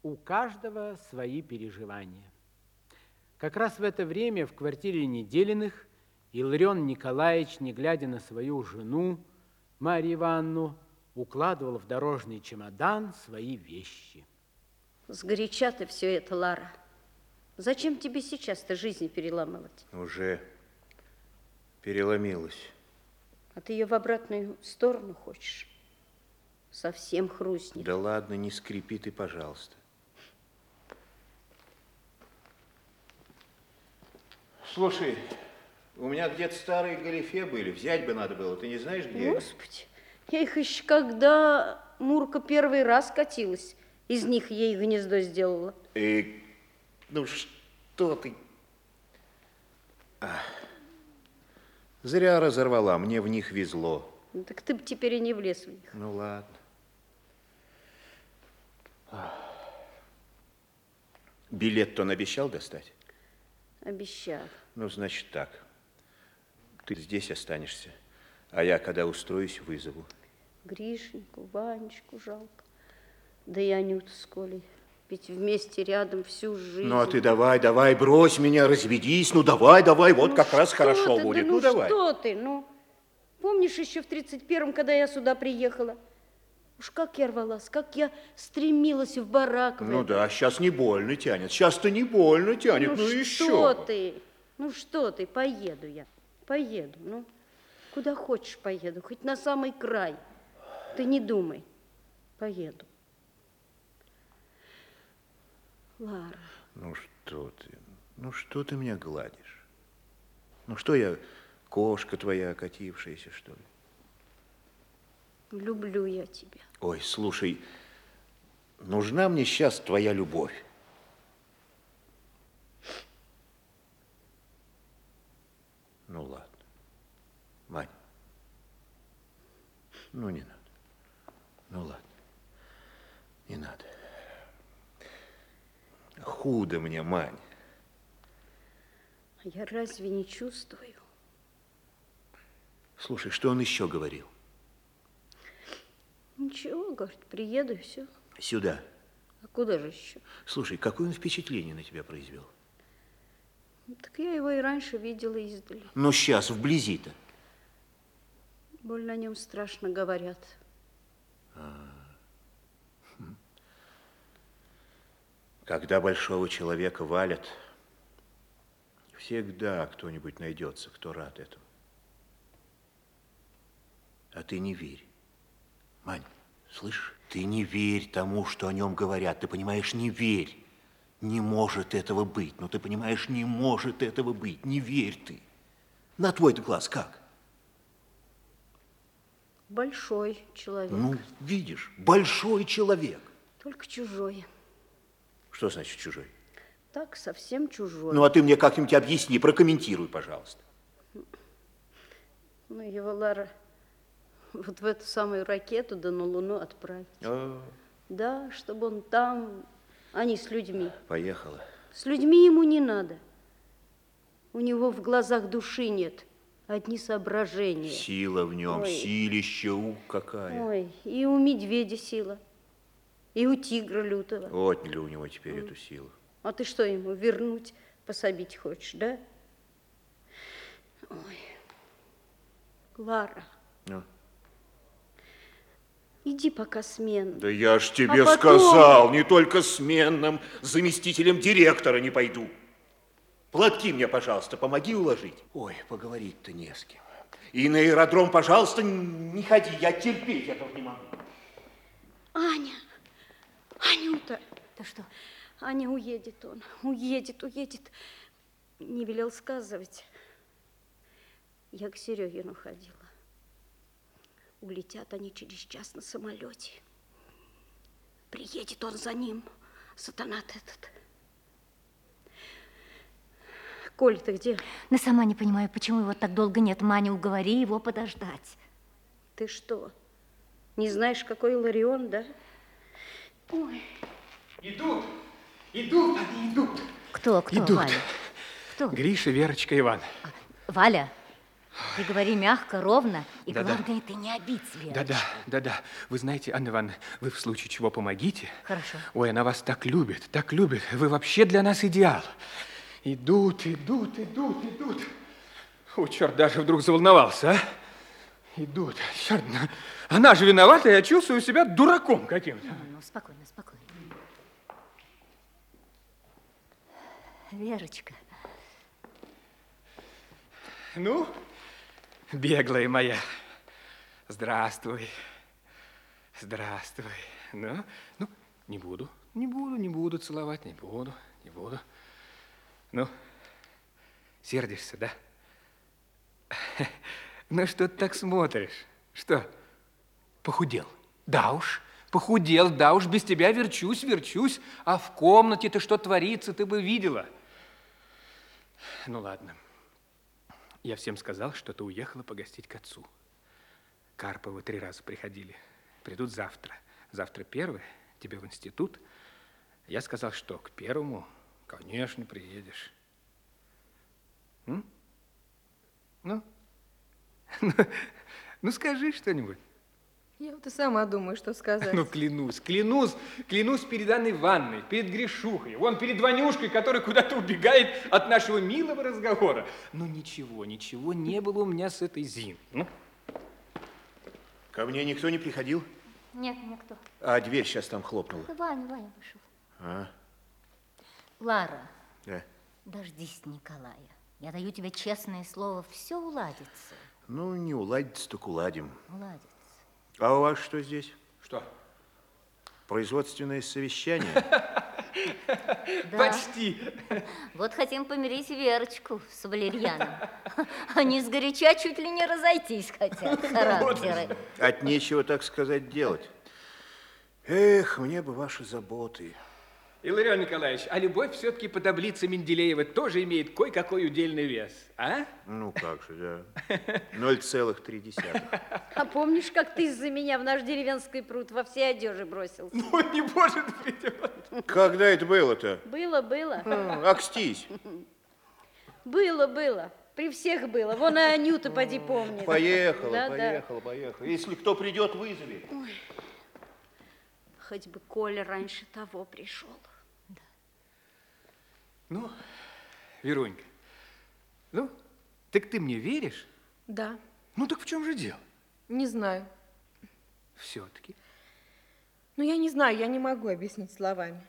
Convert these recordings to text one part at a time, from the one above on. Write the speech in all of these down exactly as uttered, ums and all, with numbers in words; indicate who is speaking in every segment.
Speaker 1: у каждого свои переживания. Как раз в это время в квартире Неделиных Илларион Николаевич, не глядя на свою жену, Марью Ивановну, укладывал в дорожный чемодан свои вещи.
Speaker 2: Сгоряча ты все это, Лара. Зачем тебе сейчас-то жизнь переломывать?
Speaker 3: Уже переломилась.
Speaker 2: А ты ее в обратную сторону хочешь? Совсем хрустнет.
Speaker 3: Да ладно, не скрипи ты, пожалуйста. Слушай, у меня где-то старые галифе были, взять бы надо было, ты не знаешь, где?
Speaker 2: Господи, я их еще когда Мурка первый раз катилась, из них ей гнездо сделала.
Speaker 3: И, ну что ты? А, зря разорвала, мне в них везло.
Speaker 2: Ну, так ты бы теперь и не влез в них.
Speaker 3: Ну ладно. Билет-то он обещал достать?
Speaker 2: Обещал.
Speaker 3: Ну, значит так. Ты здесь останешься, а я, когда устроюсь, вызову.
Speaker 2: Гришеньку, Ванечку жалко. Да и Анюту с Колей. Ведь вместе рядом всю жизнь.
Speaker 3: Ну, а ты давай, давай, брось меня, разведись. Ну, давай, давай, вот
Speaker 2: ну,
Speaker 3: как раз хорошо
Speaker 2: ты,
Speaker 3: будет.
Speaker 2: Да, ну,
Speaker 3: ну, давай.
Speaker 2: что ты, ну. Помнишь еще в тридцать первом, когда я сюда приехала? Уж как я рвалась, как я стремилась в барак.
Speaker 3: Ну
Speaker 2: в
Speaker 3: да, сейчас не больно тянет. Сейчас-то не больно тянет, ну,
Speaker 2: ну
Speaker 3: еще.
Speaker 2: что ты? Ну что ты, поеду я, поеду. Ну, куда хочешь поеду, хоть на самый край. Ты не думай, поеду. Лара.
Speaker 3: Ну что ты, ну что ты меня гладишь? Ну что я, кошка твоя окатившаяся, что ли?
Speaker 2: Люблю я тебя.
Speaker 3: Ой, слушай, нужна мне сейчас твоя любовь. Ну ладно, Мань, ну не надо, ну ладно, не надо. Худо мне, Мань.
Speaker 2: Я разве не чувствую?
Speaker 3: Слушай, что он еще говорил?
Speaker 2: Ничего, говорит, приеду и все.
Speaker 3: Сюда.
Speaker 2: А куда же еще?
Speaker 3: Слушай, какое он впечатление на тебя произвел?
Speaker 2: Так я его и раньше видела издали.
Speaker 3: Ну, сейчас, вблизи-то.
Speaker 2: Больно о нем страшно говорят.
Speaker 3: А. Когда большого человека валят, всегда кто-нибудь найдется, кто рад этому. А ты не верь. Мань, слышишь? Ты не верь тому, что о нем говорят. Ты понимаешь, не верь. Не может этого быть. Ну, ты понимаешь, не может этого быть. Не верь ты. На твой-то глаз как?
Speaker 2: Большой человек.
Speaker 3: Ну, видишь, большой человек.
Speaker 2: Только чужой.
Speaker 3: Что значит чужой?
Speaker 2: Так, совсем чужой.
Speaker 3: Ну, а ты мне как-нибудь объясни, прокомментируй, пожалуйста.
Speaker 2: Ну, его, Лара, вот в эту самую ракету да на Луну отправить.
Speaker 3: О.
Speaker 2: Да, чтобы он там, а не с людьми.
Speaker 3: Поехала.
Speaker 2: С людьми ему не надо. У него в глазах души нет, одни соображения.
Speaker 3: Сила в нем,
Speaker 2: Ой.
Speaker 3: силища, у, какая.
Speaker 2: Ой, и у медведя сила, и у тигра лютого.
Speaker 3: Отняли у него теперь mm. эту силу.
Speaker 2: А ты что ему, вернуть, пособить хочешь, да? Ой, Лара.
Speaker 3: Ну?
Speaker 2: Иди пока сменным.
Speaker 3: Да я ж тебе
Speaker 2: а потом...
Speaker 3: сказал, не только сменным, заместителем директора не пойду. Платки мне, пожалуйста, помоги уложить. Ой, поговорить-то не с кем. И на аэродром, пожалуйста, не ходи, я терпеть этого не могу.
Speaker 2: Аня, Анюта. Да что? Аня, уедет он, уедет, уедет. Не велел сказывать. Я к Серегину ходила. Улетят они через час на самолете. Приедет он за ним, сатана этот. Коль, ты где?
Speaker 4: Да сама не понимаю, почему его так долго нет. Маня, уговори его подождать.
Speaker 2: Ты что, не знаешь, какой Илларион, да? Ой.
Speaker 1: Идут, идут, они идут.
Speaker 4: Кто, кто,
Speaker 1: идут.
Speaker 4: Валя? Кто?
Speaker 1: Гриша, Верочка, Иван.
Speaker 4: Валя? Ты говори мягко, ровно, и
Speaker 5: Да-да.
Speaker 4: главное, ты не обидь Верочку.
Speaker 5: Да-да, да-да. Вы знаете, Анна Ивановна, вы в случае чего помогите.
Speaker 4: Хорошо.
Speaker 5: Ой, она вас так любит, так любит. Вы вообще для нас идеал. Идут, идут, идут, идут. О, черт, даже вдруг заволновался, а? Идут. Черт, она же виновата, я чувствую себя дураком каким-то.
Speaker 4: Ну, ну, спокойно, спокойно. Верочка.
Speaker 5: Ну, беглая моя, здравствуй, здравствуй. Ну, ну, не буду, не буду, не буду целовать, не буду, не буду. Ну, сердишься, да? Ну, что ты так смотришь? Что, похудел? Да уж, похудел, да уж, без тебя верчусь, верчусь, а в комнате-то что творится, ты бы видела. Ну, ладно. Я всем сказал, что ты уехала погостить к отцу. Карповы три раза приходили. Придут завтра. Завтра первый, тебе в институт. Я сказал, что к первому, конечно, приедешь. М? Ну? Ну, скажи что-нибудь.
Speaker 6: Я вот и сама думаю, что сказать.
Speaker 5: Ну, клянусь, клянусь, клянусь перед Анной Ивановной, перед Гришухой, вон перед Ванюшкой, который куда-то убегает от нашего милого разговора. Ну, ничего, ничего не было у меня с этой Зиной. Ну?
Speaker 3: Ко мне никто не приходил?
Speaker 4: Нет, никто.
Speaker 3: А дверь сейчас там хлопнула.
Speaker 4: Ваня, Ваня вышел.
Speaker 3: А?
Speaker 4: Лара,
Speaker 3: Да.
Speaker 4: дождись Николая. Я даю тебе честное слово, все уладится.
Speaker 3: Ну, не уладится, так уладим.
Speaker 4: Уладится.
Speaker 3: А у вас что здесь?
Speaker 5: Что?
Speaker 3: Производственное совещание?
Speaker 4: Да.
Speaker 5: Почти.
Speaker 4: Вот хотим помирить Верочку с Валерьяном. Они сгоряча чуть ли не разойтись хотят, характеры.
Speaker 3: От нечего, так сказать, делать. Эх, мне бы ваши заботы.
Speaker 5: Илларион Николаевич, а любовь все-таки по таблице Менделеева тоже имеет кое-какой удельный вес, а?
Speaker 3: Ну, как же, да. ноль целых три десятых.
Speaker 2: А помнишь, как ты из-за меня в наш деревенский пруд во всей одежде бросился?
Speaker 5: Ну, не может быть.
Speaker 3: Когда это было-то?
Speaker 2: Было, было.
Speaker 3: А, Акстись.
Speaker 2: Было, было. При всех было. Вон и Анюта, поди, помнит.
Speaker 3: Поехала,
Speaker 2: Да, да.
Speaker 3: поехала, поехала. Если кто придет, вызови.
Speaker 2: Хоть бы Коля раньше того пришел.
Speaker 5: Ну, Верунька, ну, так ты мне веришь?
Speaker 6: Да,
Speaker 5: Ну, так в чем же дело?
Speaker 6: не знаю.
Speaker 5: Все-таки.
Speaker 6: Ну, я не знаю, я не могу объяснить словами.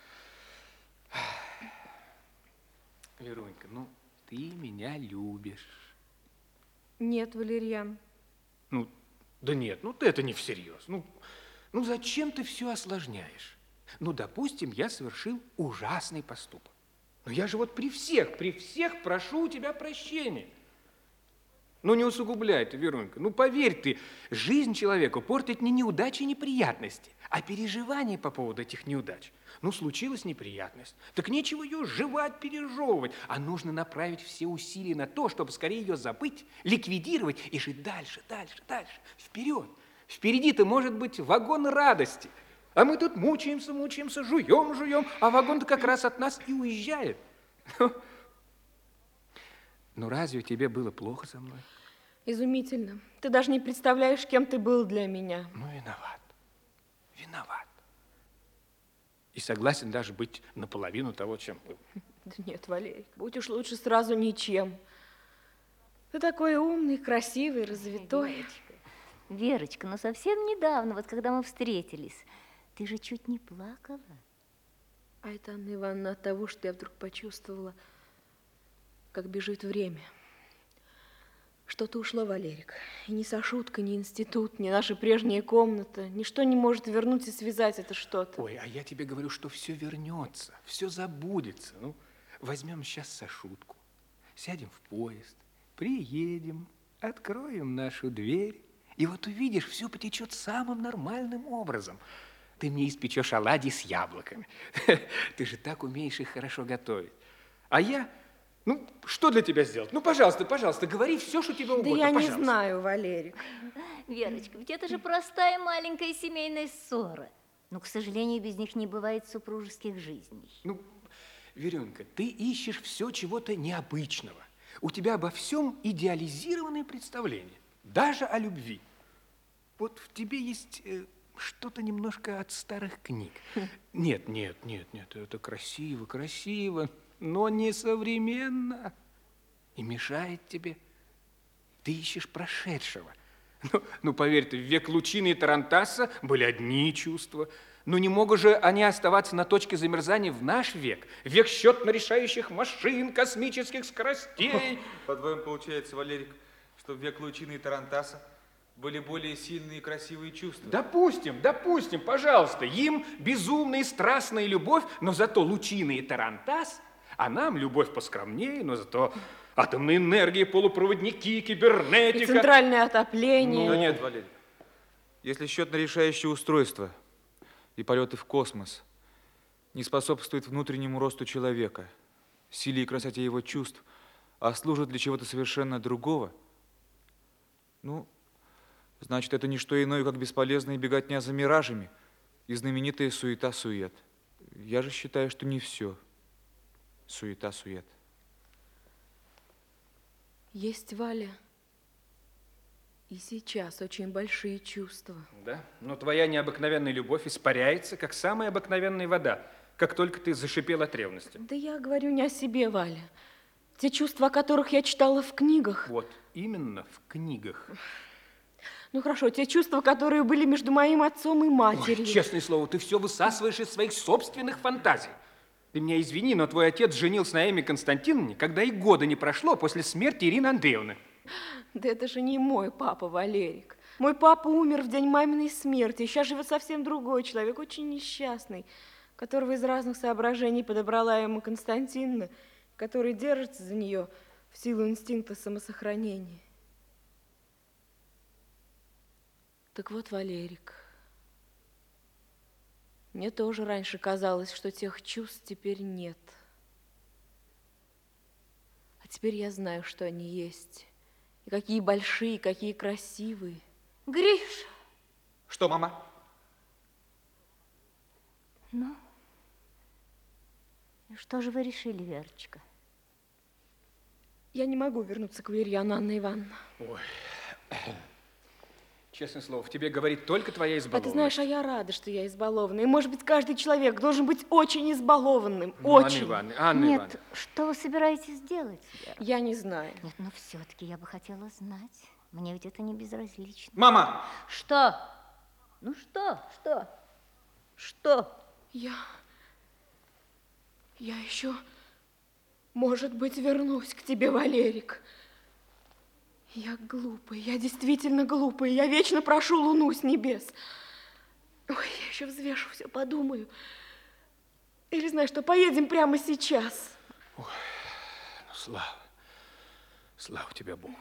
Speaker 5: Верунька, ну, ты меня любишь.
Speaker 6: Нет, Валерьян.
Speaker 5: Ну, да нет, ну, ты это не всерьез. Ну, ну, зачем ты все осложняешь? Ну, допустим, я совершил ужасный поступок. Но я же вот при всех, при всех прошу у тебя прощения. Ну, не усугубляй ты, Верунька. Ну, поверь ты, жизнь человеку портит не неудачи и неприятности, а переживания по поводу этих неудач. Ну, случилась неприятность, так нечего ее жевать, пережевывать, а нужно направить все усилия на то, чтобы скорее ее забыть, ликвидировать и жить дальше, дальше, дальше, вперед. Впереди-то может быть вагон радости. А мы тут мучаемся, мучаемся, жуем, жуем, а вагон-то как раз от нас и уезжает. Ну, разве тебе было плохо со мной?
Speaker 6: Изумительно. Ты даже не представляешь, кем ты был для меня.
Speaker 5: Ну, виноват, виноват. И согласен даже быть наполовину того, чем был.
Speaker 6: Да нет, Валерий, будь уж лучше сразу ничем. Ты такой умный, красивый, развитой.
Speaker 4: Верочка, Верочка, ну совсем недавно, вот когда мы встретились, ты же чуть не плакала.
Speaker 6: А это, Анна Ивановна, от того, что я вдруг почувствовала, как бежит время. Что-то ушло, Валерик. И ни Сашутка, ни институт, ни наша прежняя комната, ничто не может вернуть и связать это что-то.
Speaker 5: Ой, а я тебе говорю, что все вернется, все забудется. Ну, возьмем сейчас Сашутку, сядем в поезд, приедем, откроем нашу дверь, и вот увидишь, все потечет самым нормальным образом. Ты мне испечешь оладьи с яблоками. Ты же так умеешь их хорошо готовить. А я, ну, что для тебя сделать? Ну, пожалуйста, пожалуйста, говори все, что тебе угодно.
Speaker 6: Да я не
Speaker 5: пожалуйста.
Speaker 6: знаю, Валерик.
Speaker 4: Верочка, ведь это же простая маленькая семейная ссора. Но, к сожалению, без них не бывает супружеских жизней.
Speaker 5: Ну, Верёнка, ты ищешь все чего-то необычного. У тебя обо всем идеализированное представление, даже о любви. Вот в тебе есть э, что-то немножко от старых книг. Нет, нет, нет, нет, это красиво, красиво, но не современно. И мешает тебе. Ты ищешь прошедшего. Ну, ну поверь ты, в век Лучины и Тарантаса были одни чувства. Но не могут же они оставаться на точке замерзания в наш век, век счетно-решающих машин, космических скоростей.
Speaker 7: По-твоему, получается, Валерик, что в век Лучины и Тарантаса были более сильные и красивые чувства?
Speaker 5: Допустим, допустим, пожалуйста, им безумная и страстная любовь, но зато Лучина и Тарантас, а нам любовь поскромнее, но зато атомная энергия, полупроводники, кибернетика.
Speaker 6: И центральное отопление.
Speaker 7: Ну, нет, Валерий, если счетно-решающее устройство и полеты в космос не способствуют внутреннему росту человека, силе и красоте его чувств, а служат для чего-то совершенно другого, ну, значит, это не что иное, как бесполезная беготня за миражами и знаменитая суета-сует. Я же считаю, что не все суета-сует.
Speaker 6: Есть, Валя, и сейчас очень большие чувства.
Speaker 5: Да, но твоя необыкновенная любовь испаряется, как самая обыкновенная вода, как только ты зашипел от ревности.
Speaker 6: Да я говорю не о себе, Валя. Те чувства, о которых я читала в книгах.
Speaker 5: Вот, именно в книгах.
Speaker 6: Ну хорошо, те чувства, которые были между моим отцом и матерью.
Speaker 5: Ой, честное слово, ты все высасываешь из своих собственных фантазий. Ты меня извини, но твой отец женился на Эмме Константиновне, когда и года не прошло после смерти Ирины Андреевны.
Speaker 6: Да это же не мой папа, Валерик. Мой папа умер в день маминой смерти. И сейчас живет совсем другой человек, очень несчастный, которого из разных соображений подобрала Эмма Константиновна, который держится за нее в силу инстинкта самосохранения. Так вот, Валерик, мне тоже раньше казалось, что тех чувств теперь нет. А теперь я знаю, что они есть. И какие большие, какие красивые.
Speaker 4: Гриша!
Speaker 7: Что, мама?
Speaker 4: Ну, и что же вы решили, Верочка?
Speaker 6: Я не могу вернуться к Валерьяну, Анна Ивановна.
Speaker 5: Ой, честное слово, в тебе говорит только твоя
Speaker 6: А
Speaker 5: избалованность.
Speaker 6: ты знаешь, а я рада, что я избалована. И, может быть, каждый человек должен быть очень избалованным.
Speaker 5: Ну,
Speaker 6: очень.
Speaker 5: Анна Ивановна, Анна
Speaker 4: Нет,
Speaker 5: Ивановна.
Speaker 4: что вы собираетесь делать, Вера?
Speaker 6: Я не знаю.
Speaker 4: Нет, ну все-таки я бы хотела знать. Мне ведь это не безразлично.
Speaker 7: Мама!
Speaker 4: Что? Ну что? Что? Что?
Speaker 6: Я... Я еще, может быть, вернусь к тебе, Валерик. Я глупая, я действительно глупая. Я вечно прошу луну с небес. Ой, я еще взвешу все, подумаю. Или знаешь что, поедем прямо сейчас.
Speaker 5: Ой, ну, слава. Слава тебе, Богу.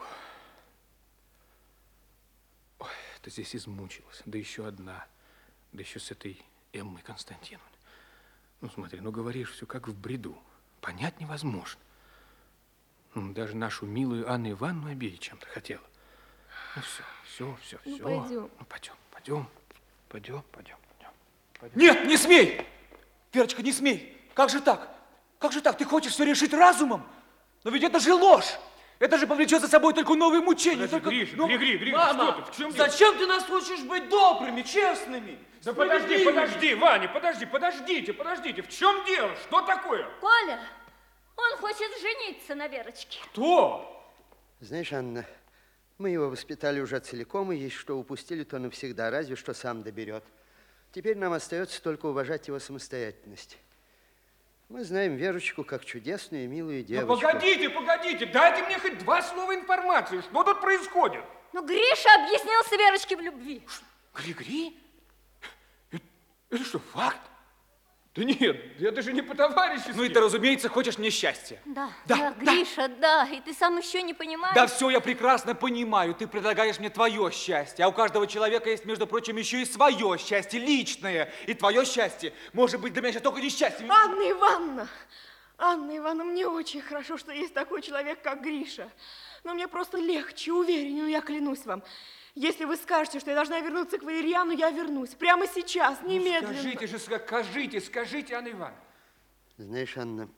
Speaker 5: Ой, ты здесь измучилась. Да еще одна. Да еще с этой Эммой Константиновной. Ну, смотри, ну говоришь все как в бреду. Понять невозможно. Ну, даже нашу милую Анну Ивановну обидеть чем-то хотела. Ну, все, все, все,
Speaker 6: Ну,
Speaker 5: все.
Speaker 6: пойдем.
Speaker 5: Ну, пойдем, пойдем, пойдем, пойдем, пойдем. пойдем.
Speaker 7: Нет, не смей! Верочка, не смей! Как же так? Как же так? Ты хочешь все решить разумом? Но ведь это же ложь! Это же повлечет за собой только новые мучения.
Speaker 5: Подожди,
Speaker 7: только...
Speaker 5: Гриша,
Speaker 7: ну,
Speaker 5: Гриша, Гриша,
Speaker 7: мама,
Speaker 5: что ты? В чем дело?
Speaker 7: зачем ты нас хочешь быть добрыми, честными?
Speaker 5: Да подожди, подожди, Ваня, подожди, подождите, подождите. В чем дело? Что такое?
Speaker 4: Коля, он хочет жениться на Верочке.
Speaker 5: Кто?
Speaker 8: Знаешь, Анна, мы его воспитали уже целиком, и есть что упустили, то навсегда, разве что сам доберет. Теперь нам остается только уважать его самостоятельность. Мы знаем Верочку как чудесную и милую девочку.
Speaker 5: Ну, погодите, погодите, дайте мне хоть два слова информации. Что тут происходит?
Speaker 4: Ну, Гриша объяснился Верочке в любви.
Speaker 5: Григорий? Это, это что, факт? Да нет, это же не по-товарищески.
Speaker 7: Ну и ты, разумеется, хочешь мне счастья.
Speaker 4: Да,
Speaker 7: Да,
Speaker 4: да,
Speaker 7: да.
Speaker 4: Гриша, да. И ты сам еще не понимаешь.
Speaker 7: Да все я прекрасно понимаю. Ты предлагаешь мне твое счастье. А у каждого человека есть, между прочим, еще и свое счастье, личное. И твое счастье может быть для меня сейчас только несчастьем.
Speaker 6: Анна Ивановна! Анна Ивановна, мне очень хорошо, что есть такой человек, как Гриша. Но мне просто легче, увереннее, я клянусь вам. Если вы скажете, что я должна вернуться к Валерьяну, я вернусь. Прямо сейчас, немедленно.
Speaker 5: Ну, скажите же, скажите, скажите, Анна Ивановна.
Speaker 8: Знаешь, Анна,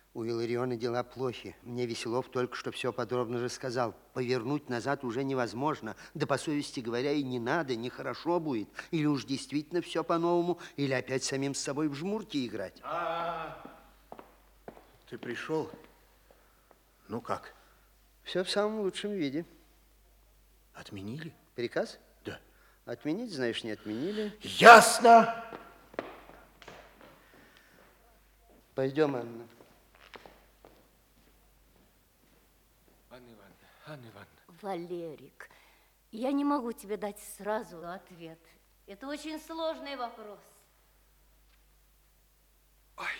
Speaker 8: У Илариона дела плохи. Мне Веселов только что все подробно рассказал. Повернуть назад уже невозможно. Да, по совести говоря, и не надо, нехорошо будет. Или уж действительно все по-новому, или опять самим с собой в жмурки играть.
Speaker 3: А, ты пришел? Ну как?
Speaker 8: Все в самом лучшем виде.
Speaker 3: Отменили?
Speaker 8: Приказ?
Speaker 3: Да.
Speaker 8: Отменить, знаешь, не отменили.
Speaker 3: Ясно!
Speaker 8: Пойдем, Анна.
Speaker 5: Анна Ивановна, Анна Ивановна.
Speaker 4: Валерик, я не могу тебе дать сразу ответ. Это очень сложный вопрос.
Speaker 5: Ай,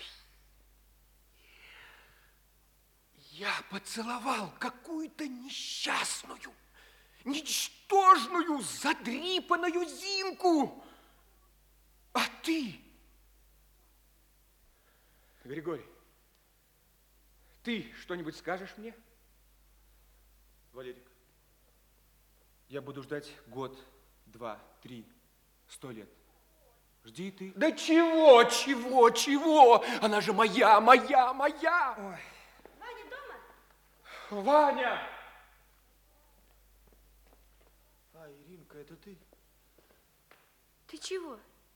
Speaker 5: я поцеловал какую-то несчастную, ничтожную, задрипанную Зинку. А ты, Григорий, ты что-нибудь скажешь мне?
Speaker 7: Валерик, я буду ждать год, два, три, сто лет. Жди и ты.
Speaker 5: Да чего, чего, чего? Она же моя, моя, моя. Ой.
Speaker 2: Ваня дома?
Speaker 5: Ваня!
Speaker 7: А, Иринка, это ты?
Speaker 6: Ты чего?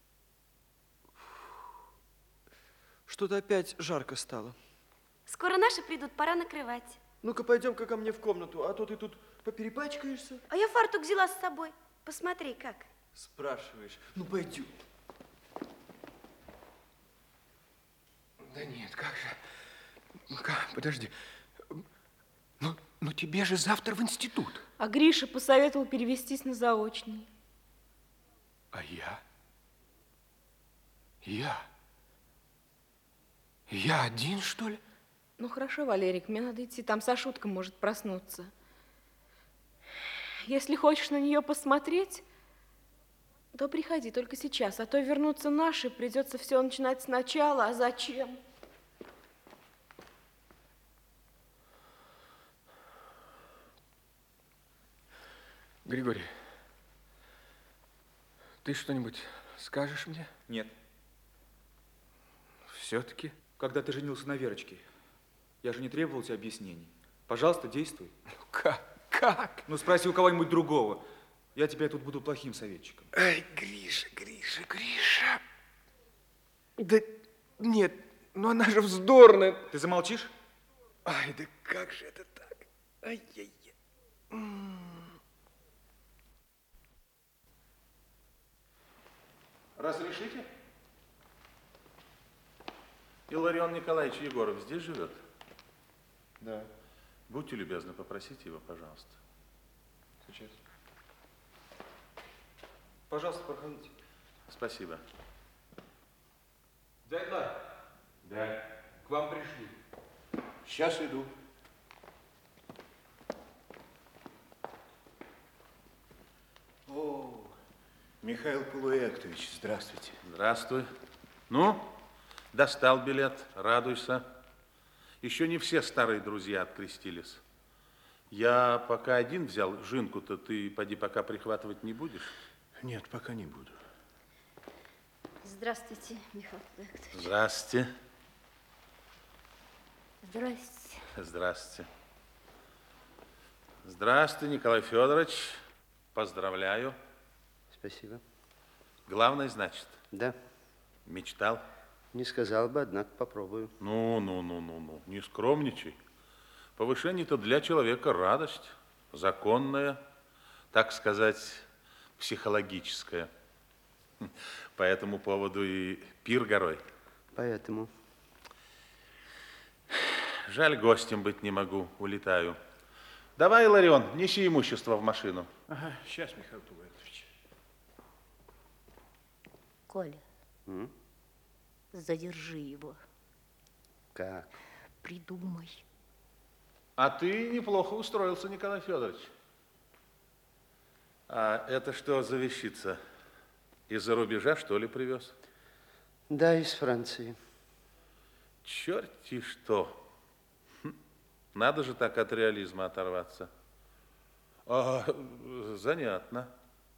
Speaker 9: Что-то опять жарко стало.
Speaker 10: Скоро наши придут, пора накрывать.
Speaker 9: Ну-ка, пойдем-ка ко мне в комнату, а то ты тут поперепачкаешься.
Speaker 10: А я фартук взяла с собой. Посмотри, как.
Speaker 9: Спрашиваешь. Ну, пойдем.
Speaker 5: Да нет, как же? Ну, как? Подожди. Ну, ну тебе же завтра в институт.
Speaker 6: А Гриша посоветовал перевестись на заочный.
Speaker 5: А я? Я? Я один, что ли?
Speaker 6: Ну, хорошо, Валерик, мне надо идти, там Сашутка может проснуться. Если хочешь на нее посмотреть, то приходи только сейчас, а то вернутся наши, придется все начинать сначала, а зачем?
Speaker 5: Григорий, ты что-нибудь скажешь мне?
Speaker 7: Нет.
Speaker 5: Все-таки?
Speaker 7: Когда ты женился на Верочке, я же не требовал тебе объяснений. Пожалуйста, действуй.
Speaker 5: Как? Как?
Speaker 7: Ну, спроси у кого-нибудь другого. Я тебе тут буду плохим советчиком.
Speaker 5: Ай, Гриша, Гриша, Гриша. Да нет, ну она же вздорная.
Speaker 7: Ты замолчишь?
Speaker 5: Ай, да как же это так? Ай-яй-яй.
Speaker 3: Разрешите? Илларион Николаевич Егоров здесь живет?
Speaker 9: Да.
Speaker 3: Будьте любезны, попросите его, пожалуйста.
Speaker 9: Сейчас. Пожалуйста, проходите.
Speaker 3: Спасибо.
Speaker 5: Дядь Ларь. Да. К вам пришли.
Speaker 3: Сейчас иду. О, Михаил Полуэктович, здравствуйте. Здравствуй. Ну, достал билет, радуйся. Еще не все старые друзья открестились. Я пока один взял, Жинку-то ты, поди, пока прихватывать не будешь? Нет, пока не буду.
Speaker 2: Здравствуйте, Михаил Полуэктович.
Speaker 3: Здрасте.
Speaker 4: Здрасте.
Speaker 3: Здрасте. Здравствуй, Николай Федорович. Поздравляю.
Speaker 8: Спасибо.
Speaker 3: Главное, значит?
Speaker 8: Да.
Speaker 3: Мечтал?
Speaker 8: Не сказал бы, однако попробую.
Speaker 3: Ну, ну, ну, ну, ну, не скромничай. Повышение-то для человека радость, законная, так сказать, психологическая. По этому поводу и пир горой.
Speaker 8: Поэтому.
Speaker 3: Жаль, гостем быть не могу, улетаю. Давай, Иларион, неси имущество в машину.
Speaker 1: Ага, сейчас, Михаил Полуэктович.
Speaker 4: Коля,
Speaker 8: М?
Speaker 4: задержи его.
Speaker 8: Как?
Speaker 4: Придумай.
Speaker 3: А ты неплохо устроился, Николай Федорович. А это что за вещица? Из-за рубежа, что ли, привез?
Speaker 8: Да, из Франции.
Speaker 3: Черти что. Хм, надо же так от реализма оторваться. А, занятно.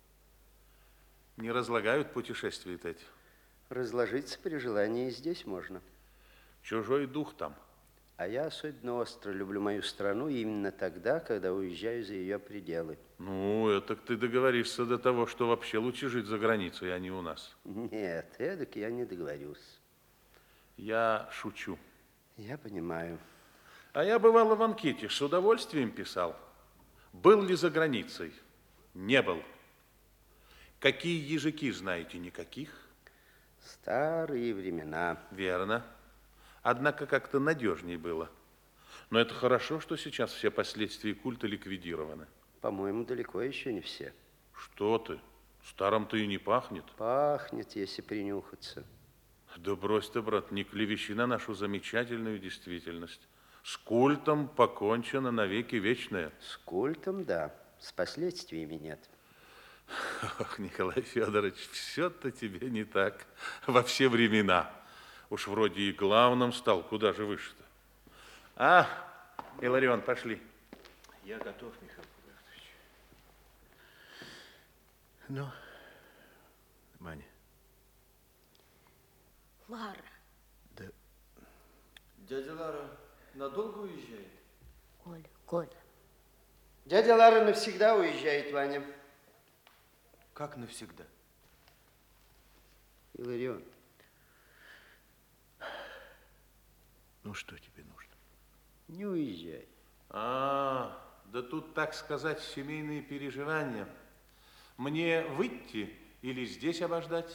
Speaker 3: Не разлагают путешествия эти.
Speaker 8: Разложиться при желании и здесь можно.
Speaker 3: Чужой дух там.
Speaker 8: А я особенно остро люблю мою страну именно тогда, когда уезжаю за ее пределы.
Speaker 11: Ну, это ты договоришься до того, что вообще лучше жить за границей, а не у нас.
Speaker 8: Нет, эдак я не договорюсь.
Speaker 11: Я шучу.
Speaker 8: Я понимаю.
Speaker 11: А я, бывало, в анкете с удовольствием писал. Был ли за границей? Не был. Какие языки знаете? Никаких.
Speaker 8: Старые времена.
Speaker 11: Верно. Однако как-то надежнее было. Но это хорошо, что сейчас все последствия культа ликвидированы.
Speaker 8: По-моему, далеко еще не все.
Speaker 11: Что ты? Старым-то и не пахнет.
Speaker 8: Пахнет, если принюхаться.
Speaker 11: Да брось ты, брат, не клевещи на нашу замечательную действительность. С культом покончено навеки вечное.
Speaker 8: С культом, да. С последствиями нет.
Speaker 11: Ох, Николай Федорович, все-то тебе не так во все времена. Уж вроде и главным стал, куда же выше-то. А, Иларион, пошли.
Speaker 3: Я готов, Михаил Пугачевич. Ну, Маня.
Speaker 2: Лара.
Speaker 3: Да.
Speaker 9: Дядя Лара надолго уезжает?
Speaker 2: Коля, Коля.
Speaker 8: Дядя Лара навсегда уезжает, Ваня.
Speaker 9: Как навсегда?
Speaker 8: Иларион.
Speaker 3: Ну, что тебе нужно?
Speaker 8: Не уезжай.
Speaker 11: А, да тут, так сказать, семейные переживания. Мне выйти или здесь обождать?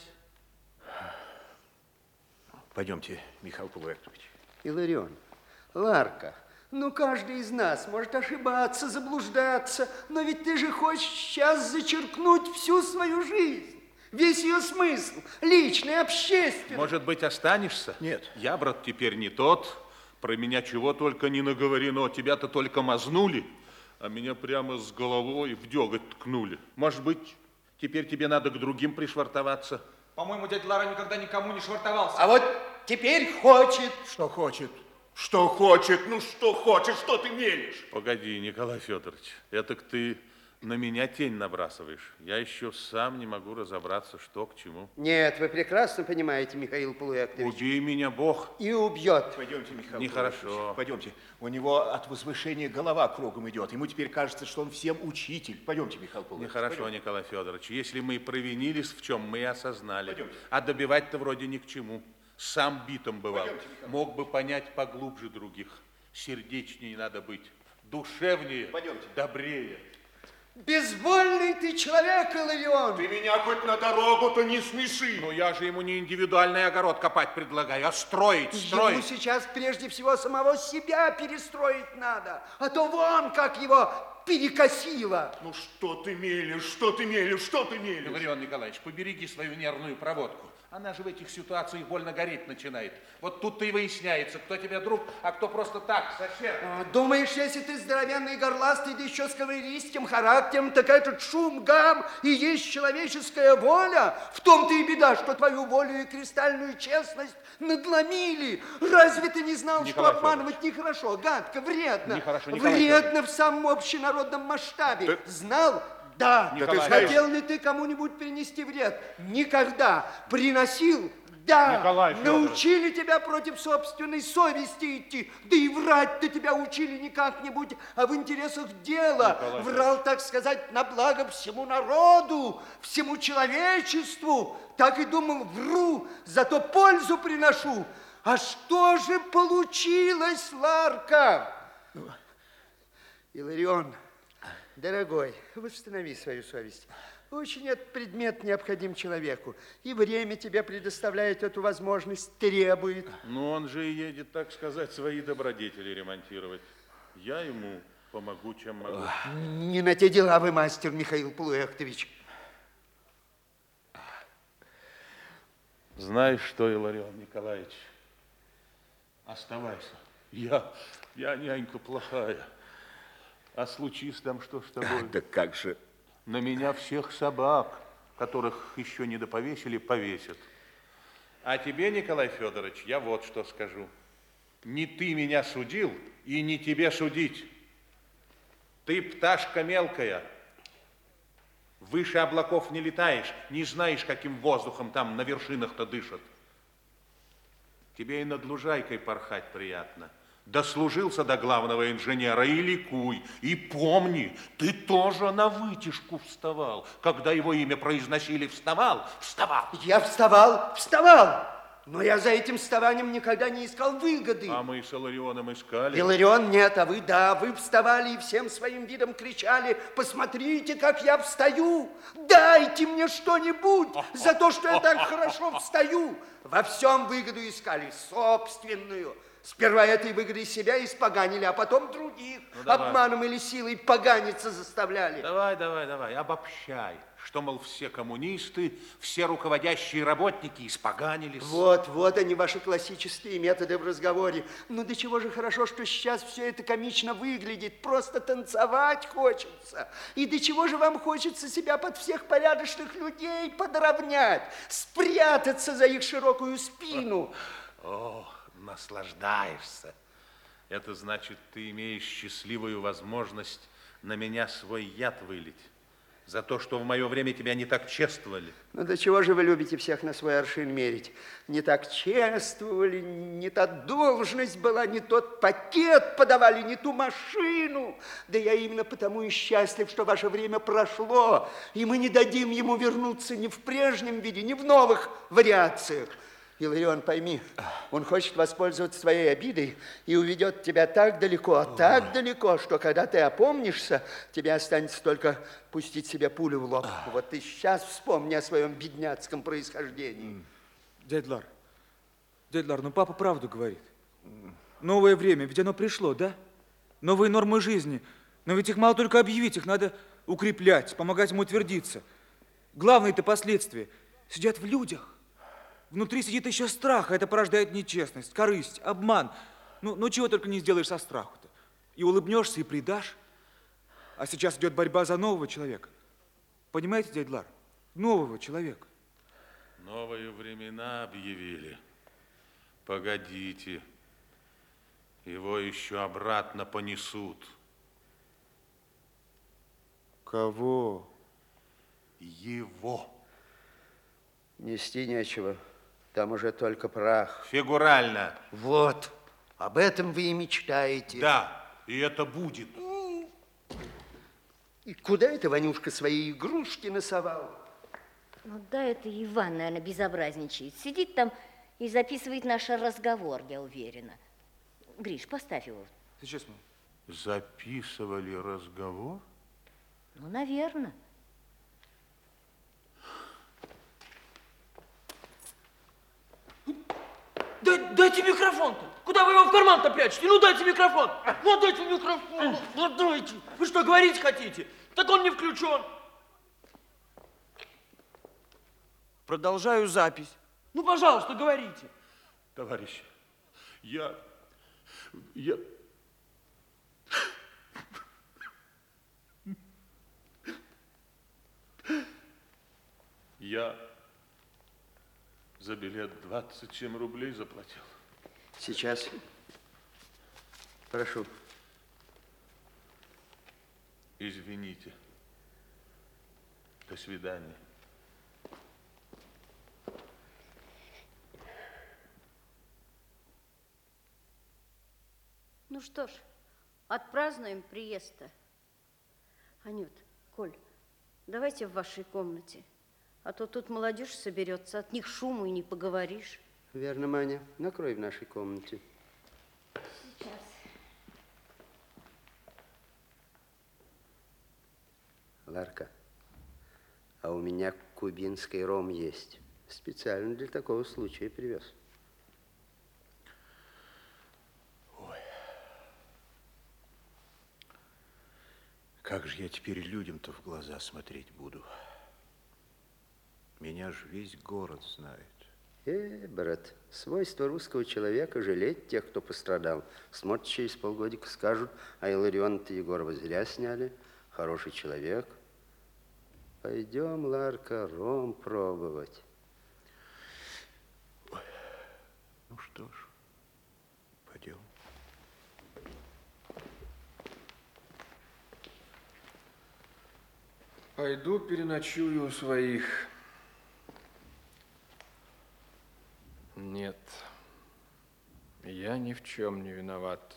Speaker 3: Пойдемте, Михаил Пугачевич.
Speaker 8: Иларион, Ларка, ну каждый из нас может ошибаться, заблуждаться, но ведь ты же хочешь сейчас зачеркнуть всю свою жизнь, весь ее смысл, личный, общественный.
Speaker 11: Может быть, останешься?
Speaker 3: Нет.
Speaker 11: Я, брат, теперь не тот. Про меня чего только не наговорено. Тебя-то только мазнули, а меня прямо с головой в деготь ткнули. Может быть, теперь тебе надо к другим пришвартоваться?
Speaker 7: По-моему, дядя Лара никогда никому не швартовался.
Speaker 8: А вот теперь хочет.
Speaker 3: Что хочет? Что хочет? Ну, что хочет? Что ты мелешь?
Speaker 11: Погоди, Николай Федорович, это ты на меня тень набрасываешь. Я еще сам не могу разобраться, что к чему.
Speaker 8: Нет, вы прекрасно понимаете, Михаил Полуякович.
Speaker 11: Убей меня, Бог.
Speaker 8: И убьет.
Speaker 3: Пойдемте, Михаил
Speaker 11: Нехорошо.
Speaker 3: Пугачевич, пойдемте. У него от возвышения голова кругом идет. Ему теперь кажется, что он всем учитель. Пойдемте, Михаил Пугачевич.
Speaker 11: Нехорошо,
Speaker 3: пойдемте.
Speaker 11: Николай Федорович. Если мы провинились в чем, мы и осознали.
Speaker 3: Пойдемте.
Speaker 11: А добивать-то вроде ни к чему. Сам битым бывал.
Speaker 3: Пойдемте, Михаил.
Speaker 11: Мог бы понять поглубже других. Сердечнее надо быть. Душевнее.
Speaker 3: Пойдемте.
Speaker 11: Добрее.
Speaker 8: Безвольный ты человек, Иларион.
Speaker 3: Ты меня хоть на дорогу-то не смеши.
Speaker 11: Ну, я же ему не индивидуальный огород копать предлагаю, а строить,
Speaker 8: Ему
Speaker 11: строить.
Speaker 8: сейчас прежде всего самого себя перестроить надо, а то вон как его перекосило.
Speaker 3: Ну, что ты мелешь, что ты мелешь, что ты мелешь?
Speaker 11: Иларион Николаевич, побереги свою нервную проводку. Она же в этих ситуациях больно гореть начинает. Вот тут-то и выясняется, кто тебе друг, а кто просто так, сосед.
Speaker 8: А, думаешь, если ты здоровенный горластый, да еще с кавалерийским характером, так этот шум, гам и есть человеческая воля? В том-то и беда, что твою волю и кристальную честность надломили. Разве ты не знал,
Speaker 11: Николай
Speaker 8: что обманывать нехорошо, гадко, вредно?
Speaker 11: Нехорошо, Николай
Speaker 8: Вредно в самом общенародном масштабе.
Speaker 3: Да-
Speaker 8: Знал? Да.
Speaker 11: Николай
Speaker 8: Ты
Speaker 11: Федорович.
Speaker 8: хотел ли ты кому-нибудь принести вред? Никогда. Приносил? Да.
Speaker 11: Николай Федорович.
Speaker 8: Научили тебя против собственной совести идти. Да и врать-то тебя учили не как-нибудь, а в интересах дела.
Speaker 11: Николай
Speaker 8: Врал, так сказать, на благо всему народу, всему человечеству. Так и думал, вру, зато пользу приношу. А что же получилось, Ларка? Иларион, дорогой, восстанови свою совесть. Очень этот предмет необходим человеку. И время тебе предоставляет эту возможность, требует.
Speaker 11: Ну, он же и едет, так сказать, свои добродетели ремонтировать. Я ему помогу, чем могу.
Speaker 8: Не на те дела вы, мастер Михаил Полуэктович.
Speaker 11: Знаешь что, Иларион Николаевич, оставайся. Я, я нянька плохая. А случись там что с тобой?
Speaker 3: Да как же...
Speaker 11: На меня всех собак, которых еще не доповесили, повесят. А тебе, Николай Федорович, я вот что скажу. Не ты меня судил, и не тебе судить. Ты пташка мелкая. Выше облаков не летаешь, не знаешь, каким воздухом там на вершинах-то дышат. Тебе и над лужайкой порхать приятно. Дослужился до главного инженера и ликуй. И помни, ты тоже на вытяжку вставал. Когда его имя произносили, вставал, вставал.
Speaker 8: Я вставал, вставал. Но я за этим вставанием никогда не искал выгоды.
Speaker 11: А мы с Иларионом искали.
Speaker 8: Иларион нет, а вы да. Вы вставали и всем своим видом кричали: посмотрите, как я встаю. Дайте мне что-нибудь за то, что я так хорошо встаю. Во всем выгоду искали, собственную. Сперва этой выгодой себя испоганили, а потом других. Ну, обманом или силой поганиться заставляли.
Speaker 11: Давай, давай, давай, обобщай. Что, мол, все коммунисты, все руководящие работники испоганились.
Speaker 8: Вот, вот они, ваши классические методы в разговоре. Ну, до чего же хорошо, что сейчас все это комично выглядит. Просто танцевать хочется. И до чего же вам хочется себя под всех порядочных людей подровнять, спрятаться за их широкую спину.
Speaker 11: О, наслаждаешься. Это значит, ты имеешь счастливую возможность на меня свой яд вылить. За то, что в мое время тебя не так чествовали.
Speaker 8: Ну, до чего же вы любите всех на свой аршин мерить? Не так чествовали, не та должность была, не тот пакет подавали, не ту машину. Да я именно потому и счастлив, что ваше время прошло, и мы не дадим ему вернуться ни в прежнем виде, ни в новых вариациях. Иларион, пойми, он хочет воспользоваться твоей обидой и уведет тебя так далеко, так далеко, что когда ты опомнишься, тебе останется только пустить себе пулю в лоб. Вот ты сейчас вспомни о своем бедняцком происхождении.
Speaker 7: Дядь Лар, дядь Лар, ну папа правду говорит. Новое время, ведь оно пришло, да? Новые нормы жизни. Но ведь их мало только объявить, их надо укреплять, помогать им утвердиться. Главные-то последствия сидят в людях. Внутри сидит еще страх, а это порождает нечестность, корысть, обман. Ну, ну чего только не сделаешь со страху-то. И улыбнешься, и предашь. А сейчас идет борьба за нового человека. Понимаете, дядь Лар? Нового человека.
Speaker 11: Новые времена объявили. Погодите. Его еще обратно понесут.
Speaker 7: Кого?
Speaker 11: Его.
Speaker 8: Нести нечего. Там уже только прах.
Speaker 11: Фигурально.
Speaker 8: Вот. Об этом вы и мечтаете.
Speaker 11: Да, и это будет.
Speaker 8: И куда это Ванюшка свои игрушки насовал?
Speaker 4: Ну да, это Иван, наверное, безобразничает. Сидит там и записывает наш разговор, я уверена. Гриш, поставь его.
Speaker 7: Сейчас мы.
Speaker 11: Записывали разговор?
Speaker 4: Ну, наверное.
Speaker 9: Дай, дайте микрофон-то. Куда вы его в карман-то прячете? Ну, дайте микрофон. Ну, дайте микрофон. Ну, дайте. Вы что, говорить хотите? Так он не включен.
Speaker 12: Продолжаю запись.
Speaker 9: Ну, пожалуйста, говорите.
Speaker 11: Товарищи, я... Я... Я за билет двадцать семь рублей заплатил.
Speaker 8: Сейчас. Прошу.
Speaker 11: Извините. До свидания.
Speaker 2: Ну что ж, отпразднуем приезд-то. Анют, Коль, давайте в вашей комнате. А то тут молодежь соберется, от них шуму и не поговоришь.
Speaker 8: Верно, Маня. Накрой в нашей комнате.
Speaker 4: Сейчас.
Speaker 8: Ларка, а у меня кубинский ром есть. Специально для такого случая привез.
Speaker 3: Ой. Как же я теперь людям-то в глаза смотреть буду? Меня же весь город знает.
Speaker 8: Э, брат, свойство русского человека жалеть тех, кто пострадал. Смотрят, через полгодика скажут, а Илариона-то Егорова зря сняли. Хороший человек. Пойдем, Ларка, ром пробовать.
Speaker 3: Ой. Ну что ж, пойдем.
Speaker 5: Пойду переночую у своих. Нет, Я ни в чем не виноват.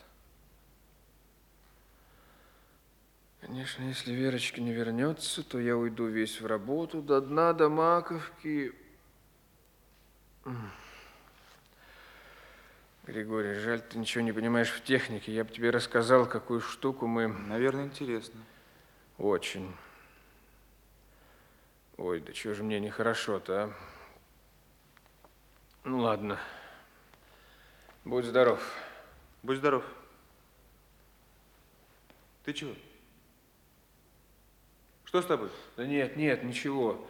Speaker 5: Конечно, если Верочка не вернется, то я уйду весь в работу, до дна, до маковки. Григорий, жаль, ты ничего не понимаешь в технике. Я бы тебе рассказал, какую штуку мы...
Speaker 7: Наверное, интересно.
Speaker 5: Очень. Ой, да чего же мне нехорошо-то, а? Ну, ладно. Будь здоров.
Speaker 7: Будь здоров. Ты чего? Что с тобой?
Speaker 5: Да нет, нет, ничего.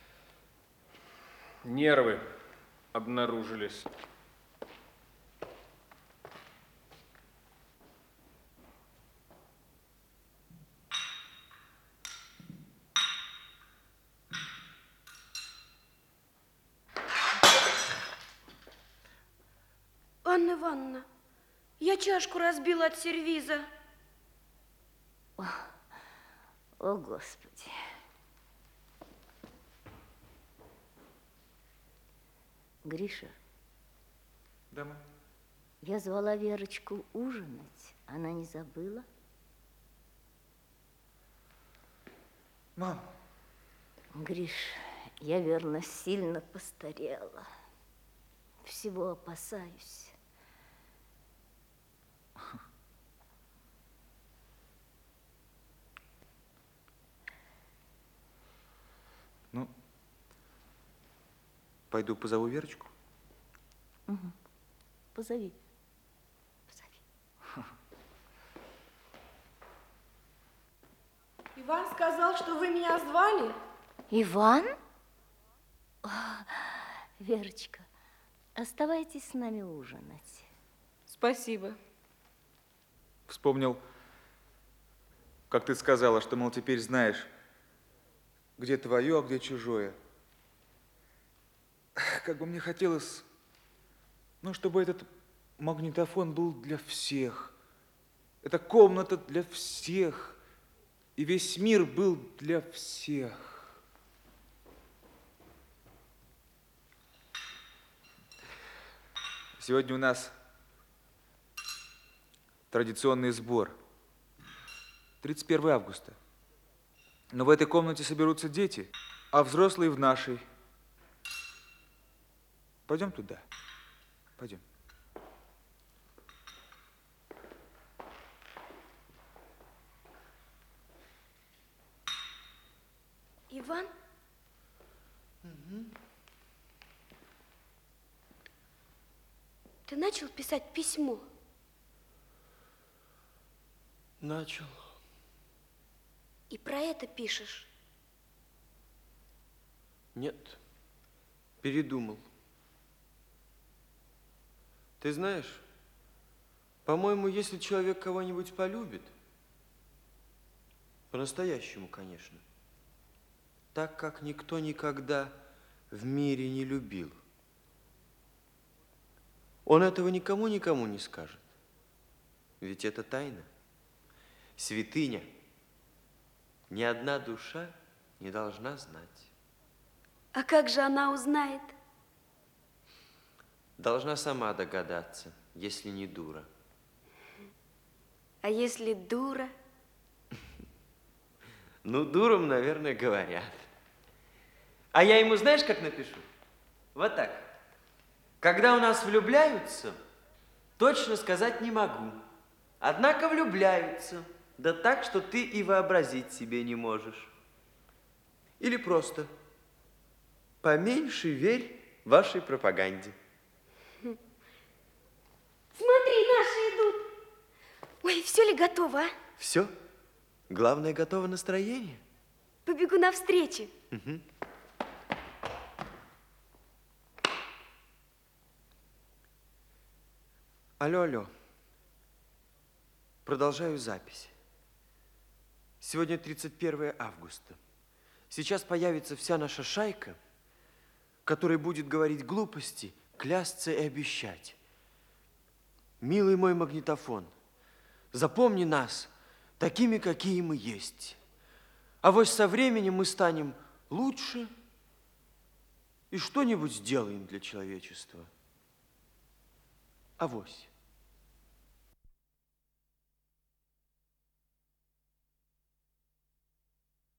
Speaker 5: Нервы обнаружились.
Speaker 10: Анна Ивановна, я чашку разбила от сервиза.
Speaker 4: О, о Господи. Гриша.
Speaker 7: Да, мам.
Speaker 4: Я звала Верочку ужинать. Она не забыла?
Speaker 7: Мам.
Speaker 4: Гриш, я, верно, сильно постарела. Всего опасаюсь.
Speaker 7: Ну, пойду позову Верочку.
Speaker 4: Угу. Позови. Позови.
Speaker 6: Иван сказал, что вы меня звали?
Speaker 4: Иван? О, Верочка, оставайтесь с нами ужинать.
Speaker 6: Спасибо.
Speaker 7: Вспомнил, как ты сказала, что, мол, теперь знаешь, где твое, а где чужое. Как бы мне хотелось, ну, чтобы этот магнитофон был для всех. Эта комната для всех. И весь мир был для всех. Сегодня у нас традиционный сбор. тридцать первое августа. Но в этой комнате соберутся дети, а взрослые в нашей. Пойдем туда. Пойдем.
Speaker 10: Иван?
Speaker 8: Угу.
Speaker 10: Ты начал писать письмо?
Speaker 9: Начал.
Speaker 10: И про это пишешь?
Speaker 9: Нет, передумал. Ты знаешь, по-моему, если человек кого-нибудь полюбит, по-настоящему, конечно, так как никто никогда в мире не любил, он этого никому-никому не скажет. Ведь это тайна, святыня. Ни одна душа не должна знать.
Speaker 10: А как же она узнает?
Speaker 9: Должна сама догадаться, если не дура.
Speaker 10: А если дура?
Speaker 9: Ну, дурам, наверное, говорят. А я ему знаешь, как напишу? Вот так. Когда у нас влюбляются, точно сказать не могу. Однако влюбляются, да так, что ты и вообразить себе не можешь. Или просто поменьше верь вашей пропаганде.
Speaker 10: Смотри, наши идут. Ой, все ли готово, а?
Speaker 9: Все. Главное, готово настроение.
Speaker 10: Побегу навстречу.
Speaker 9: Угу. Алло, алло. Продолжаю запись. Сегодня тридцать первое августа. Сейчас появится вся наша шайка, которая будет говорить глупости, клясться и обещать. Милый мой магнитофон, запомни нас такими, какие мы есть. А вот со временем мы станем лучше и что-нибудь сделаем для человечества. Авось.